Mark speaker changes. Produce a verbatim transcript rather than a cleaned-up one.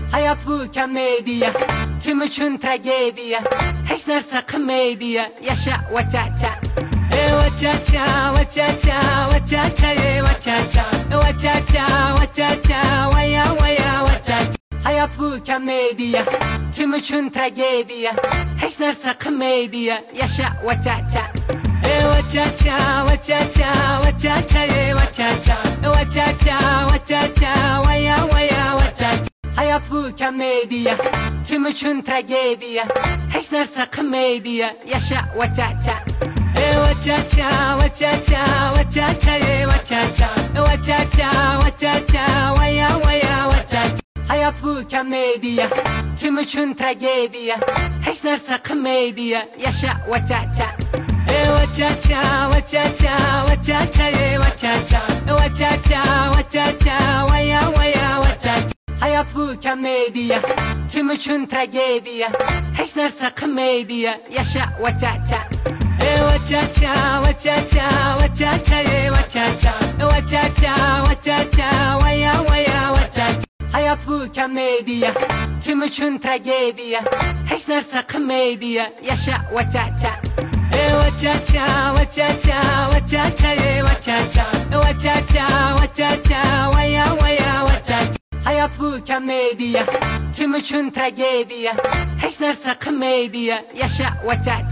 Speaker 1: Hayat bu komediya, kim uchun tragediya, hech narsa qilmaydi, yasha vachacha. Ey vachacha, vachacha, vachacha, ey vachacha, vachacha, vachacha, vaya vaya vachacha. Hayat bu komediya, kim uchun tragediya, hech narsa qilmaydi, yasha vachacha. Ey vachacha, vachacha, vachacha, ey vachacha, vachacha, vachacha, vaya vaya vachacha. Hayat bu komediya, kim uchun tragediya, hech narsa qilmaydi, yasha vachacha. Ey vachacha, vachacha, vachacha, ey vachacha, vachacha, vachacha, vaya vaya vachacha. Hayat bu komediya, kim uchun tragediya, hech narsa qilmaydi, yasha vachacha. Ey vachacha, vachacha, vachacha, ey vachacha, vachacha, vachacha, vaya vaya vachacha. Hayat bu komediya, kim uchun tragediya, hech narsa qilmaydi, yasha vachacha. Ey vachacha, vachacha, vachacha, ey vachacha, vachacha, vachacha, vaya vaya vachacha. Hayat bu komediya, kim uchun tragediya, hech narsa qilmaydi, yasha vachacha. Ey vachacha, vachacha, vachacha, ey vachacha, vachacha, vachacha, vaya vaya vachacha. Hayat bu komediya, kim uchun tragediya, hech narsa qilmaydi, yasha vachacha.